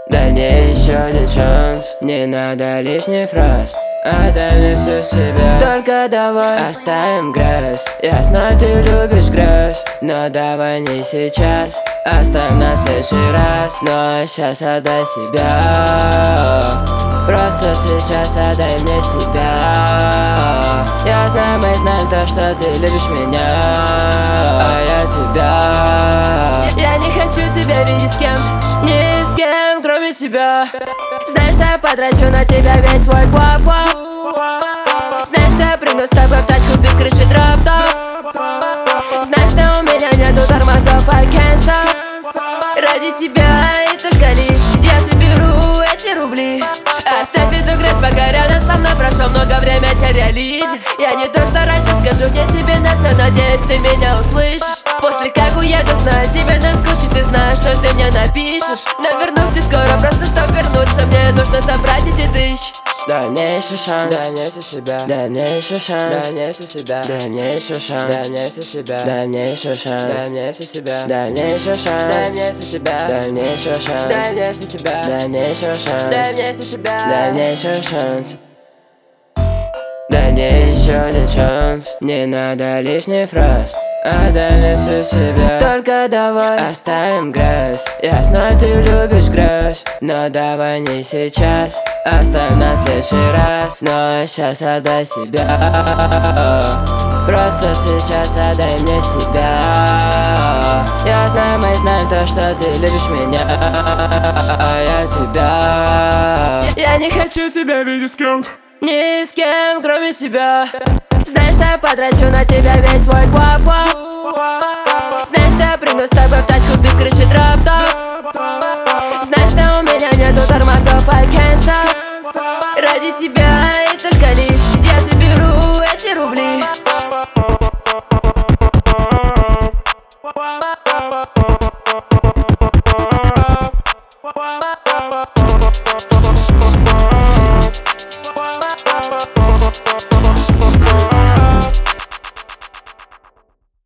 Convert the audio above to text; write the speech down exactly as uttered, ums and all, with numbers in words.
Дай мне еще один шанс, не надо лишних фраз. Отдай мне всю себя, только давай оставим грязь. Ясно, ты любишь грязь, но давай не сейчас. Оставим на следующий раз, но сейчас отдай себя. Просто сейчас отдай мне себя. Я знаю, мы знаем то, что ты любишь меня, а я тебя. Я не хочу тебя видеть с кем, ни с кем, кроме себя. Знаешь, что я потрачу на тебя весь свой пап-пап. Знаешь, что я прыгну с тобой в тачку без крыши дроп-топ. Знаешь, что у меня нету тормозов, I can't stop. Ради тебя и только лишь я соберу эти рубли. Оставь эту грязь, пока рядом со мной прошло много время, терялить. Я не то, что раньше скажу мне тебе на все, надеюсь, ты меня услышишь. После как уеду, знаю, тебе наскучит, ты знаешь, что ты мне напишешь. Но вернусь не скоро, просто чтоб вернуться, мне нужно забрать эти тысячи. Дай мне еще шанс, дай мне всю себя, дай мне еще шанс, дай мне всю себя, дай мне еще шанс, дай мне всю себя, дай мне еще шанс, дай мне всю себя, дай мне еще шанс, дай мне всю себя, дай мне еще шанс, дай мне всю себя, дай мне еще шанс, дай мне всю себя, дай мне еще шанс. Дай мне еще один шанс, не надо лишних фраз. Отдай мне всю себя, только давай оставим грязь. Ясно, ты любишь грязь, но давай не сейчас. Оставим на следующий раз, но сейчас отдай себя. Просто сейчас отдай мне себя. Я знаю, мы знаем то, что ты любишь меня, а я тебя. Я не хочу тебя видеть с кем-то, ни с кем, кроме себя. Знаешь, что я потрачу на тебя весь свой пап-пап. Знаешь, что я прыгну с тобой в тачку без крыши дроп-топ. Знаешь, что у меня нету тормозов, I can't stop. Ради тебя и только лишь я соберу эти рубли.